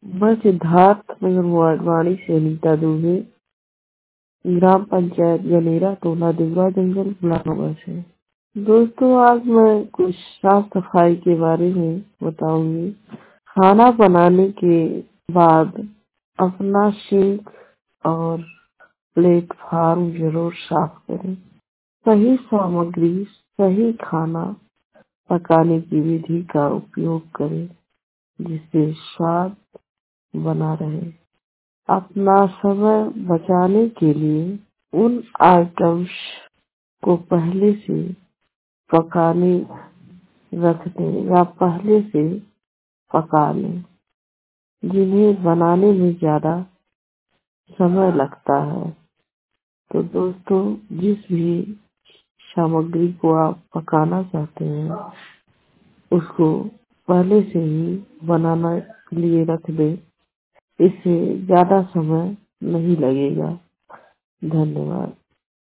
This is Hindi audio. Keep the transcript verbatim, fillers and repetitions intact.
मैं सिद्धार्थ नगर वार्डवाड़ी से अनीता दुबे, ग्राम पंचायत गनेरा, टोला देवरा जंगल, गुलाबनगर से। दोस्तों, आज मैं कुछ साफ सफाई के बारे में बताऊंगी। खाना बनाने के बाद अपना सिंक और प्लेटफार्म जरूर साफ करें। सही सामग्री, सही खाना पकाने की विधि का उपयोग करें जिससे स्वाद बना रहे। अपना समय बचाने के लिए उन आइटम्स को पहले से पकाने रख दें या पहले से पका लें जिन्हें बनाने में ज्यादा समय लगता है। तो दोस्तों, जिस भी सामग्री को आप पकाना चाहते हैं उसको पहले से ही बनाना के लिए रख दें। इससे ज्यादा समय नहीं लगेगा। धन्यवाद।